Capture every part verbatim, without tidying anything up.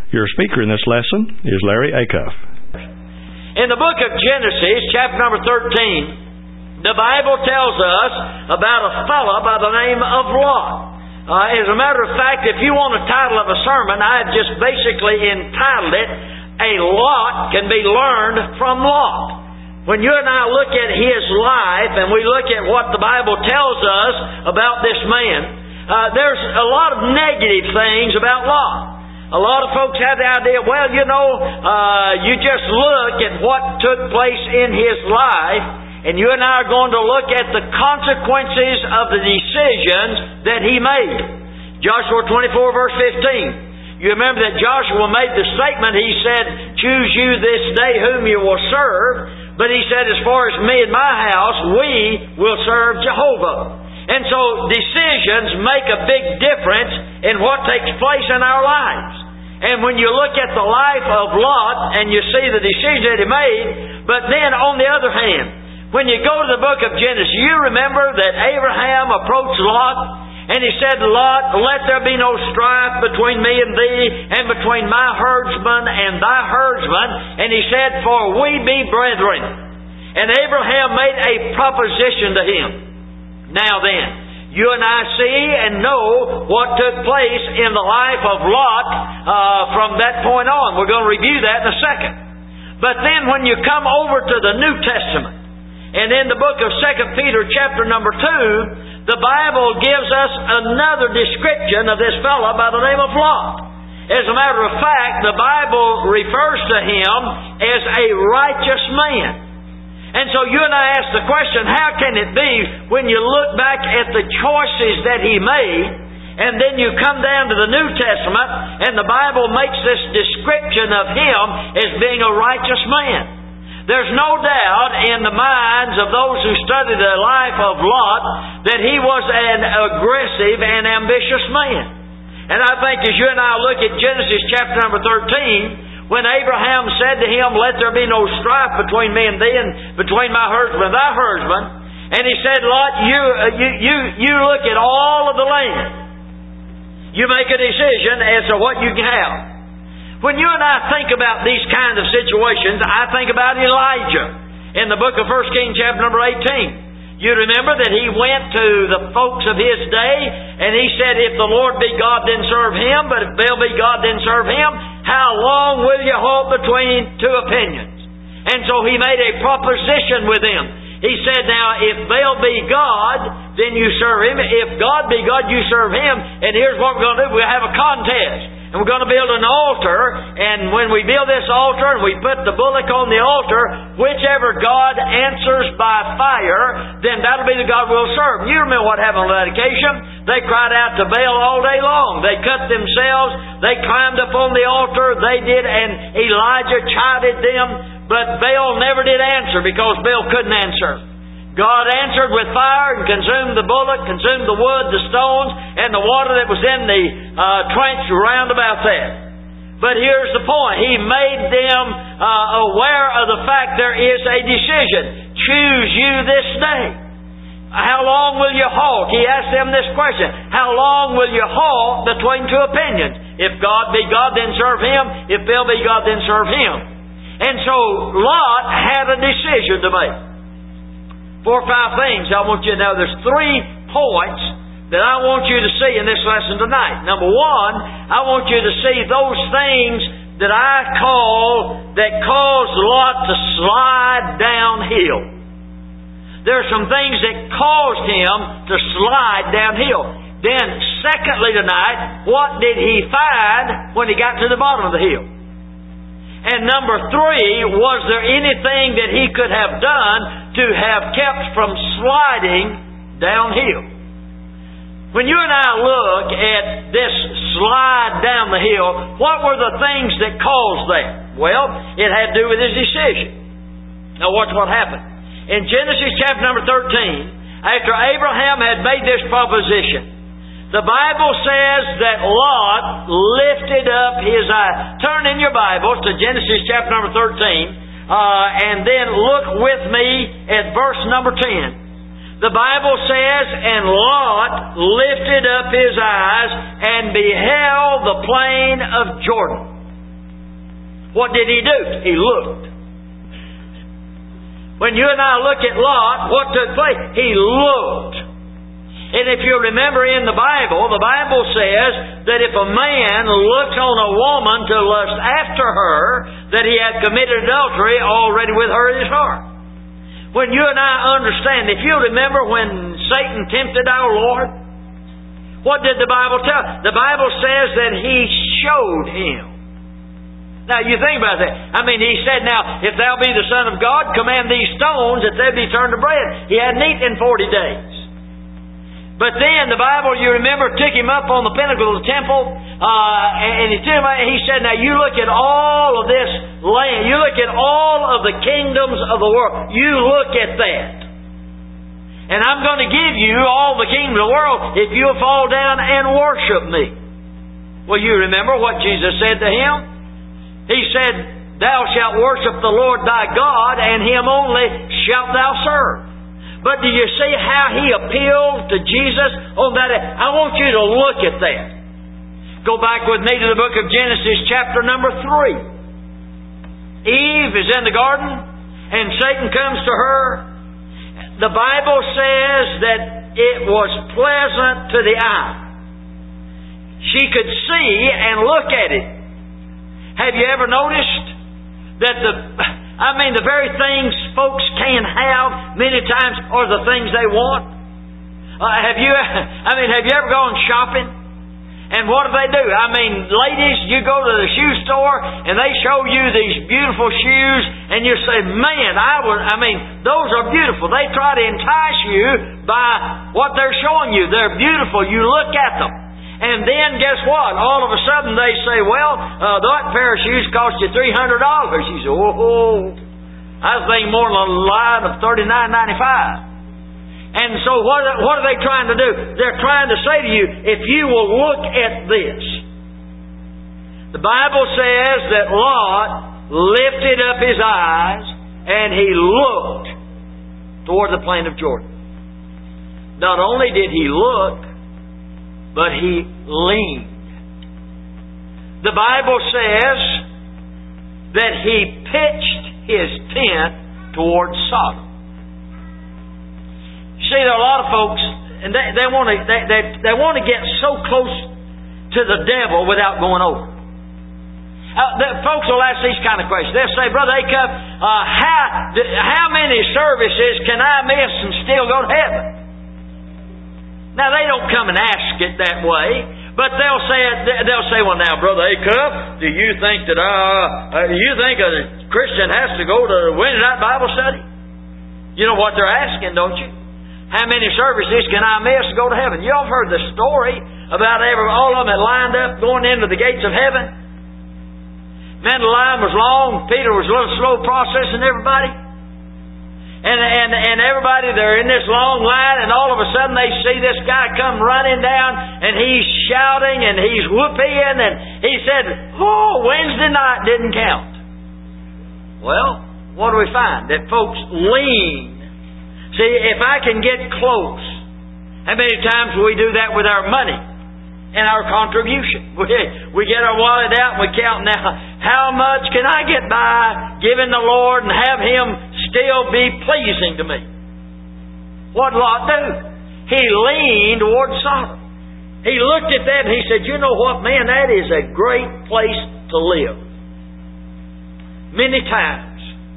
Your speaker in this lesson is Larry Acuff. In the book of Genesis, chapter number thirteen, the Bible tells us about a fellow by the name of Lot. Uh, as a matter of fact, if you want a title of a sermon, I've just basically entitled it, A Lot Can Be Learned from Lot. When you and I look at his life and we look at what the Bible tells us about this man, uh, there's a lot of negative things about Lot. A lot of folks have the idea, well, you know, uh, you just look at what took place in his life, and you and I are going to look at the consequences of the decisions that he made. Joshua twenty-four, verse fifteen. You remember that Joshua made the statement, he said, choose you this day whom you will serve. But he said, as far as me and my house, we will serve Jehovah. And so decisions make a big difference in what takes place in our lives. And when you look at the life of Lot and you see the decision that he made, but then on the other hand, when you go to the book of Genesis, you remember that Abraham approached Lot and he said, Lot, let there be no strife between me and thee, and between my herdsman and thy herdsman. And he said, for we be brethren. And Abraham made a proposition to him. Now then, you and I see and know what took place in the life of Lot uh, from that point on. We're going to review that in a second. But then when you come over to the New Testament, and in the book of Second Peter chapter number two, the Bible gives us another description of this fellow by the name of Lot. As a matter of fact, the Bible refers to him as a righteous man. And so you and I ask the question, how can it be when you look back at the choices that he made, and then you come down to the New Testament, and the Bible makes this description of him as being a righteous man? There's no doubt in the minds of those who study the life of Lot that he was an aggressive and ambitious man. And I think as you and I look at Genesis chapter number thirteen, when Abraham said to him, let there be no strife between me and thee, and between my herdsman and thy herdsman. And he said, Lot, you, uh, you, you, you look at all of the land. You make a decision as to what you can have. When you and I think about these kind of situations, I think about Elijah in the book of First Kings chapter number eighteen. You remember that he went to the folks of his day, and he said, if the Lord be God, then serve him, but if Baal be God, then serve him. How long will you hold between two opinions? And so he made a proposition with him. He said, now, if Baal be God, then you serve him. If God be God, you serve him. And here's what we're going to do. We'll have a contest. And we're going to build an altar, and when we build this altar and we put the bullock on the altar, whichever God answers by fire, then that'll be the God we'll serve. You remember what happened on that occasion? They cried out to Baal all day long. They cut themselves. They climbed up on the altar. They did, and Elijah chided them, but Baal never did answer because Baal couldn't answer. God answered with fire and consumed the bullock, consumed the wood, the stones, and the water that was in the uh, trench round about that. But here's the point. He made them uh, aware of the fact there is a decision. Choose you this day. How long will you halt? He asked them this question. How long will you halt between two opinions? If God be God, then serve him. If Baal be God, then serve him. And so Lot had a decision to make. Four or five things I want you to know. There's three points that I want you to see in this lesson tonight. Number one, I want you to see those things that I call that caused Lot to slide downhill. There are some things that caused him to slide downhill. Then, secondly tonight, what did he find when he got to the bottom of the hill? And number three, was there anything that he could have done to have kept from sliding downhill? When you and I look at this slide down the hill, what were the things that caused that? Well, it had to do with his decision. Now watch what happened. In Genesis chapter number thirteen, after Abraham had made this proposition, the Bible says that Lot lifted up his eyes. Turn in your Bibles to Genesis chapter number thirteen, uh, and then look with me at verse number ten. The Bible says, and Lot lifted up his eyes and beheld the plain of Jordan. What did he do? He looked. When you and I look at Lot, what took place? He looked. And if you remember in the Bible, the Bible says that if a man looks on a woman to lust after her, that he had committed adultery already with her in his heart. When you and I understand, if you remember when Satan tempted our Lord, what did the Bible tell? The Bible says that he showed him. Now, you think about that. I mean, he said, now, if thou be the Son of God, command these stones that they be turned to bread. He hadn't eaten in forty days. But then, the Bible, you remember, took him up on the pinnacle of the temple, uh, and he, took him, he said, now, you look at all of this land. You look at all of the kingdoms of the world. You look at that. And I'm going to give you all the kingdoms of the world if you'll fall down and worship me. Well, you remember what Jesus said to him? He said, thou shalt worship the Lord thy God, and Him only shalt thou serve. But do you see how he appealed to Jesus on that? I want you to look at that. Go back with me to the book of Genesis, chapter number three. Eve is in the garden, and Satan comes to her. The Bible says that it was pleasant to the eye. She could see and look at it. Have you ever noticed that the, I mean, the very things folks can have many times are the things they want? Uh, have you, I mean, have you ever gone shopping? And what do they do? I mean, ladies, you go to the shoe store and they show you these beautiful shoes and you say, man, I would, I mean, those are beautiful. They try to entice you by what they're showing you. They're beautiful. You look at them. And then guess what? All of a sudden they say, well, uh, that pair of shoes cost you three hundred dollars. You say, oh, I was thinking more than a line of thirty-nine ninety-five. And so what, what are they trying to do? They're trying to say to you, if you will look at this. The Bible says that Lot lifted up his eyes and he looked toward the plain of Jordan. Not only did he look, but he leaned. The Bible says that he pitched his tent towards Sodom. See, there are a lot of folks, and they, they want to they, they, they want to get so close to the devil without going over. Uh, the, folks will ask these kind of questions. They'll say, Brother Acuff, uh, how how many services can I miss and still go to heaven? Now, they don't come and ask it that way, but they'll say, they'll say, well, now, Brother Acuff, do you think that, uh, uh, do you think a Christian has to go to the Wednesday night Bible study? You know what they're asking, don't you? How many services can I miss to go to heaven? You all heard the story about every, all of them that lined up going into the gates of heaven. Man, the line was long. Peter was a little slow processing everybody. And, and and everybody, they're in this long line, and all of a sudden they see this guy come running down, and he's shouting, and he's whooping, and he said, oh, Wednesday night didn't count. Well, what do we find? That folks lean. See, if I can get close, how many times do we do that with our money and our contribution? We, we get our wallet out and we count now, how much can I get by giving the Lord and have Him still be pleasing to me? What did Lot do? He leaned towards Sodom. He looked at that and he said, you know what, man, that is a great place to live. Many times,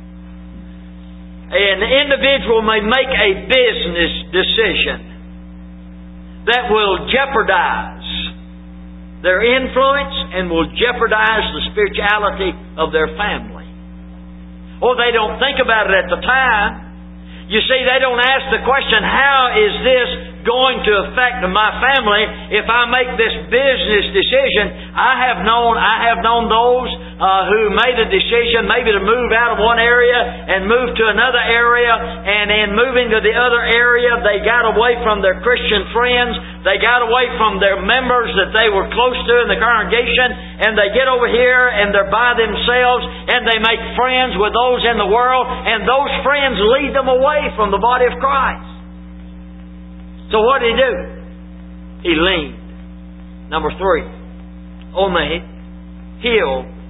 an individual may make a business decision that will jeopardize their influence and will jeopardize the spirituality of their family. Or they don't think about it at the time. You see, they don't ask the question, how is this going to affect my family if I make this business decision? I have known I have known those uh, who made a decision maybe to move out of one area and move to another area, and in moving to the other area they got away from their Christian friends, they got away from their members that they were close to in the congregation, and they get over here and they're by themselves and they make friends with those in the world, and those friends lead them away from the body of Christ. So what did he do? He leaned. Number three, on the hill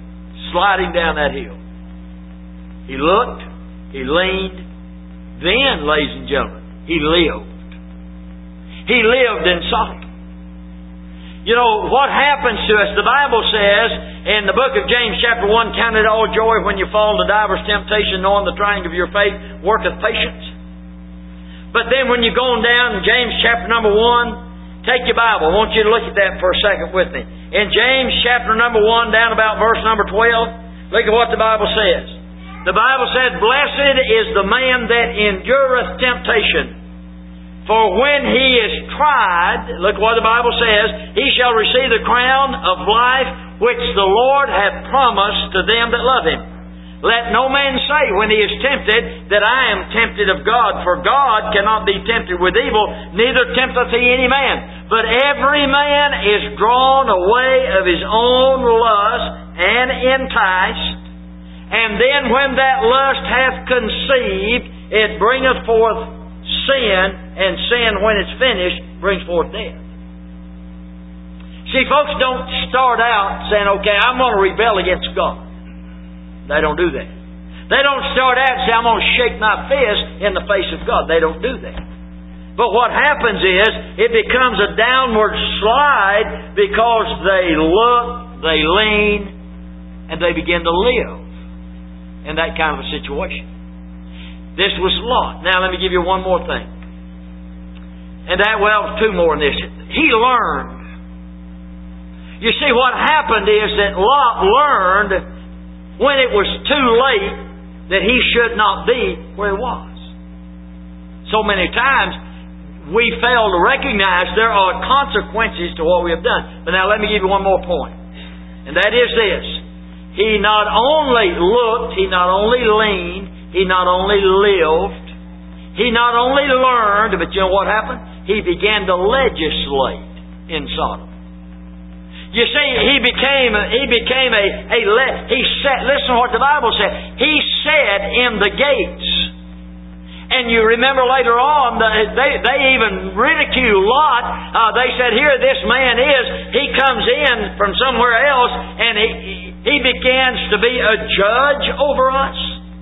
sliding down that hill. He looked, he leaned, then, ladies and gentlemen, he lived. He lived in Sodom. You know, what happens to us, the Bible says in the book of James chapter one, count it all joy when you fall into divers temptation, knowing the trying of your faith worketh patience. But then when you go on down in James chapter number one, take your Bible. I want you to look at that for a second with me. In James chapter number one, down about verse number twelve, look at what the Bible says. The Bible said, blessed is the man that endureth temptation. For when he is tried, look what the Bible says, he shall receive the crown of life which the Lord hath promised to them that love Him. Let no man say when he is tempted that I am tempted of God, for God cannot be tempted with evil, neither tempteth He any man. But every man is drawn away of his own lust and enticed. And then when that lust hath conceived, it bringeth forth sin, and sin, when it's finished, brings forth death. See, folks don't start out saying, okay, I'm going to rebel against God. They don't do that. They don't start out and say, I'm going to shake my fist in the face of God. They don't do that. But what happens is, it becomes a downward slide because they look, they lean, and they begin to live in that kind of a situation. This was Lot. Now let me give you one more thing. And that, well, two more in this. He learned. You see, what happened is that Lot learned when it was too late that he should not be where he was. So many times we fail to recognize there are consequences to what we have done. But now let me give you one more point. And that is this. He not only looked, he not only leaned, he not only lived, he not only learned, but you know what happened? He began to legislate in Sodom. You see, he became he became a, a he sat. Listen to what the Bible said. He sat in the gates. And you remember later on, they they even ridiculed Lot. Uh, they said, "Here this man is. He comes in from somewhere else, and he he begins to be a judge over us."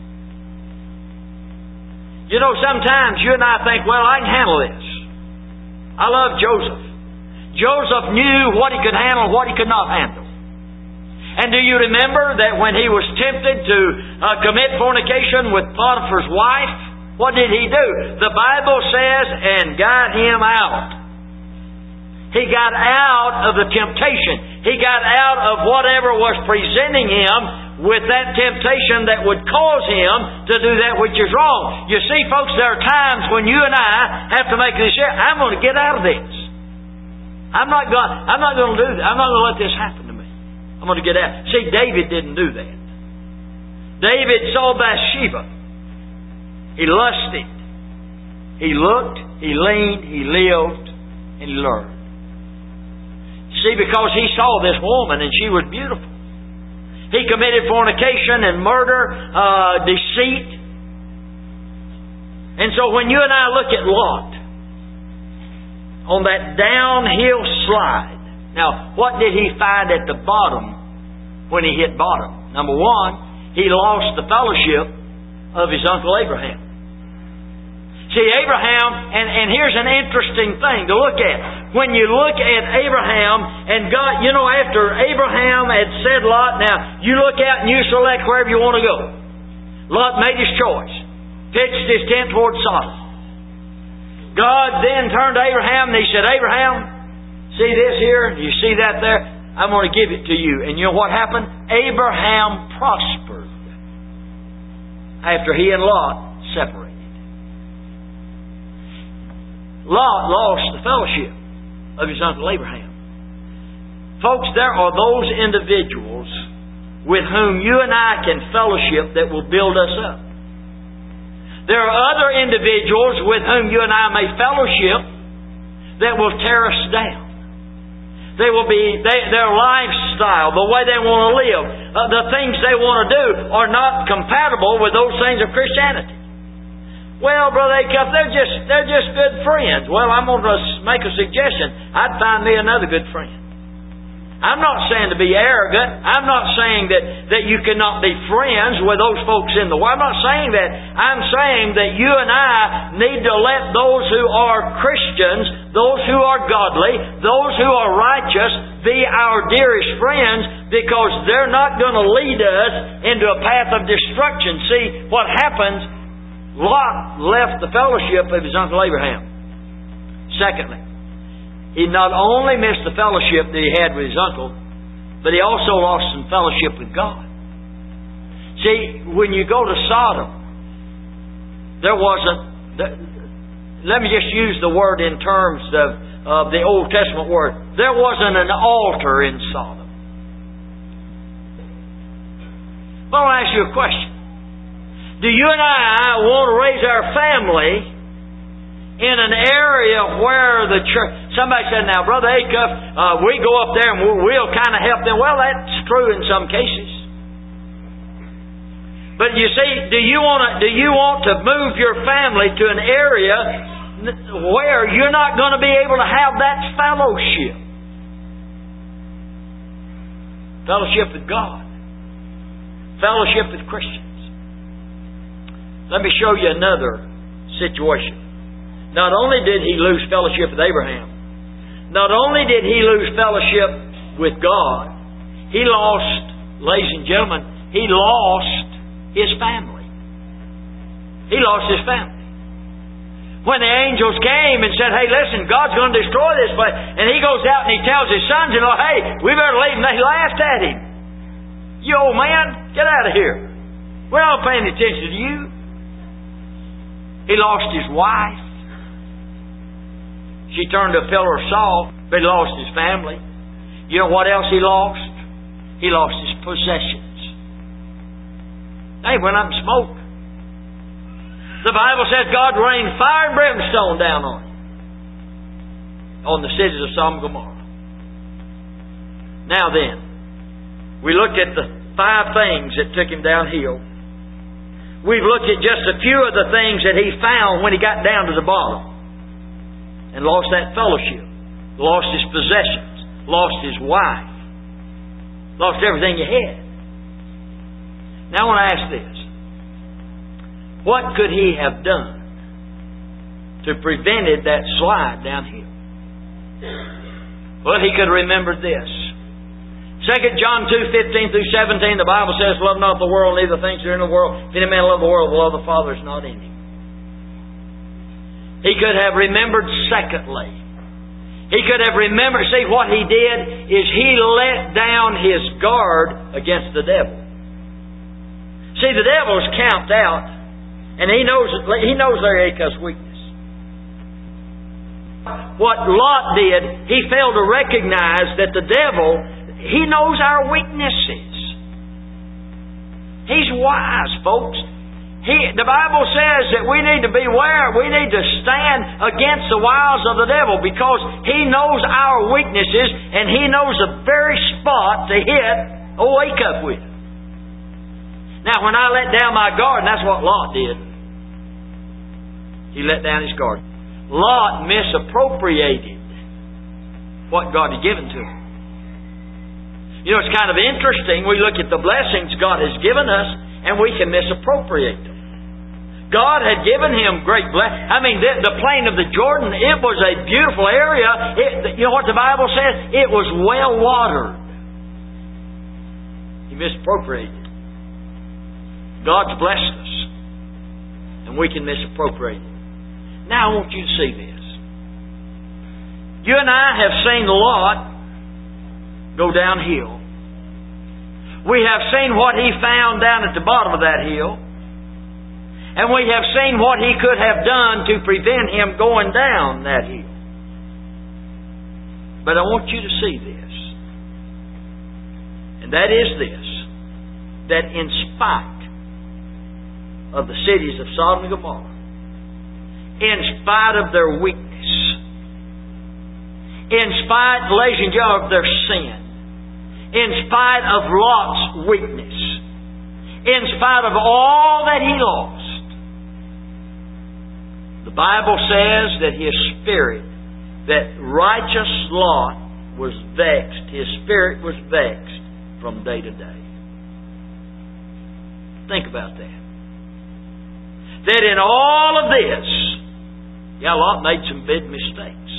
You know, sometimes you and I think, well, I can handle this. I love Joseph. Joseph knew what he could handle and what he could not handle. And do you remember that when he was tempted to uh, commit fornication with Potiphar's wife, what did he do? The Bible says, and got him out. He got out of the temptation. He got out of whatever was presenting him with that temptation that would cause him to do that which is wrong. You see, folks, there are times when you and I have to make a decision. I'm going to get out of this. I'm not going. I'm not going to do that. I'm not going to let this happen to me. I'm going to get out. See, David didn't do that. David saw Bathsheba. He lusted. He looked. He leaned. He lived, and he learned. See, because he saw this woman and she was beautiful. He committed fornication and murder, uh, deceit. And so when you and I look at Lot, on that downhill slide, now what did he find at the bottom when he hit bottom? Number one, he lost the fellowship of his uncle Abraham. See, Abraham, and, and here's an interesting thing to look at. When you look at Abraham and God, you know, after Abraham had said, Lot, now you look out and you select wherever you want to go. Lot made his choice. Pitched his tent towards Sodom. God then turned to Abraham and he said, Abraham, see this here? You see that there? I'm going to give it to you. And you know what happened? Abraham prospered after he and Lot separated. Lot lost the fellowship of his uncle Abraham. Folks, there are those individuals with whom you and I can fellowship that will build us up. There are other individuals with whom you and I may fellowship that will tear us down. They will be, they, their lifestyle, the way they want to live, uh, the things they want to do are not compatible with those things of Christianity. Well, Brother Acuff, they're just, they're just good friends. Well, I'm going to make a suggestion. I'd find me another good friend. I'm not saying to be arrogant. I'm not saying that, that you cannot be friends with those folks in the world. I'm not saying that. I'm saying that you and I need to let those who are Christians, those who are godly, those who are righteous, be our dearest friends, because they're not going to lead us into a path of destruction. See, what happens, Lot left the fellowship of his uncle Abraham. Secondly, he not only missed the fellowship that he had with his uncle, but he also lost some fellowship with God. See, when you go to Sodom, there wasn't... Let me just use the word in terms of, of the Old Testament word. There wasn't an altar in Sodom. But I want to ask you a question. Do you and I want to raise our family in an area where the church... Somebody said, now, Brother Acuff, uh, we go up there and we'll, we'll kind of help them. Well, that's true in some cases. But you see, do you want to, do you want to move your family to an area where you're not going to be able to have that fellowship? Fellowship with God. Fellowship with Christians. Let me show you another situation. Not only did he lose fellowship with Abraham, not only did he lose fellowship with God, he lost, ladies and gentlemen, he lost his family. He lost his family. When the angels came and said, hey, listen, God's going to destroy this place, and he goes out and he tells his sons-in-law, hey, we better leave him. They laughed at him. You old man, get out of here. We're not paying attention to you. He lost his wife. She turned to a pillar of salt, but he lost his family. You know what else he lost? He lost his possessions. They went up in smoke. The Bible says God rained fire and brimstone down on him, on the cities of Sodom and Gomorrah. Now then, we looked at the five things that took him downhill. We've looked at just a few of the things that he found when he got down to the bottom. And lost that fellowship. Lost his possessions. Lost his wife. Lost everything he had. Now I want to ask this. What could he have done to prevent that slide downhill? Well, he could have remembered this. Second John two, fifteen through seventeen, the Bible says, love not the world, neither things that are in the world. If any man love the world, the love of the Father is not in him. He could have remembered, secondly. He could have remembered, see what he did is he let down his guard against the devil. See, the devil is camped out, and he knows he knows Larry Acuff's weakness. What Lot did, he failed to recognize that the devil, he knows our weaknesses. He's wise, folks. He, the Bible says that we need to beware, we need to stand against the wiles of the devil, because he knows our weaknesses and he knows the very spot to hit old Acuff with. Now, when I let down my guard, and that's what Lot did, he let down his guard. Lot misappropriated what God had given to him. You know, it's kind of interesting. We look at the blessings God has given us, and we can misappropriate them. God had given him great blessings. I mean, the, the plain of the Jordan, it was a beautiful area. It, you know what the Bible says? It was well watered. He misappropriated. God's blessed us, and we can misappropriate it. Now I want you to see this. You and I have seen Lot go downhill. We have seen what he found down at the bottom of that hill. And we have seen what he could have done to prevent him going down that hill. But I want you to see this. And that is this. That in spite of the cities of Sodom and Gomorrah, in spite of their weakness, in spite, ladies and gentlemen, of their sin, in spite of Lot's weakness, in spite of all that he lost, the Bible says that his spirit, that righteous Lot, was vexed. His spirit was vexed from day to day. Think about that. That in all of this, yeah, Lot made some big mistakes.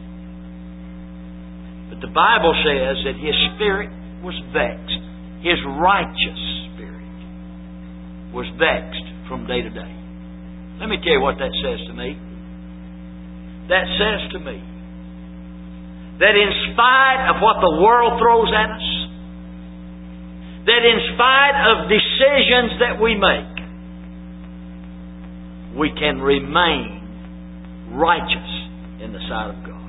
But the Bible says that his spirit was vexed. His righteous spirit was vexed from day to day. Let me tell you what that says to me. That says to me that in spite of what the world throws at us, that in spite of decisions that we make, we can remain righteous in the sight of God.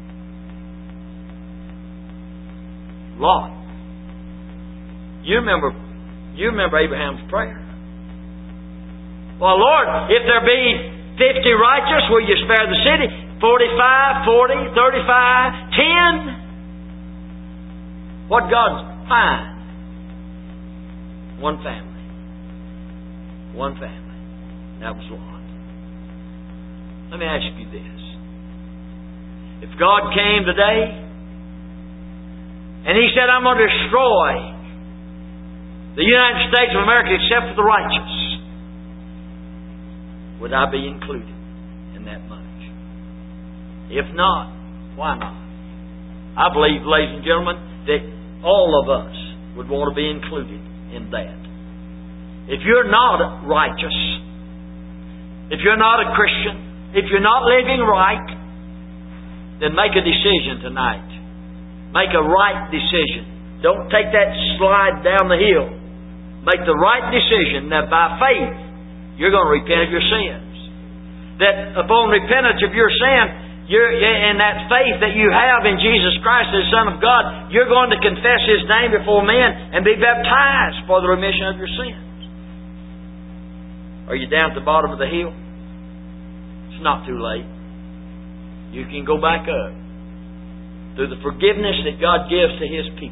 Lot. You remember, you remember Abraham's prayer. Well, Lord, if there be fifty righteous, will you spare the city? Forty-five, forty, thirty-five, ten. What God's find? One family. One family. That was Lot. Let me ask you this. If God came today and He said, I'm going to destroy the United States of America except for the righteous, would I be included in that bunch? If not, why not? I believe, ladies and gentlemen, that all of us would want to be included in that. If you're not righteous, if you're not a Christian, if you're not living right, then make a decision tonight. Make a right decision. Don't take that slide down the hill. Make the right decision that by faith you're going to repent of your sins. That upon repentance of your sin, you're, in that faith that you have in Jesus Christ as Son of God, you're going to confess His name before men and be baptized for the remission of your sins. Are you down at the bottom of the hill? It's not too late. You can go back up through the forgiveness that God gives to His people.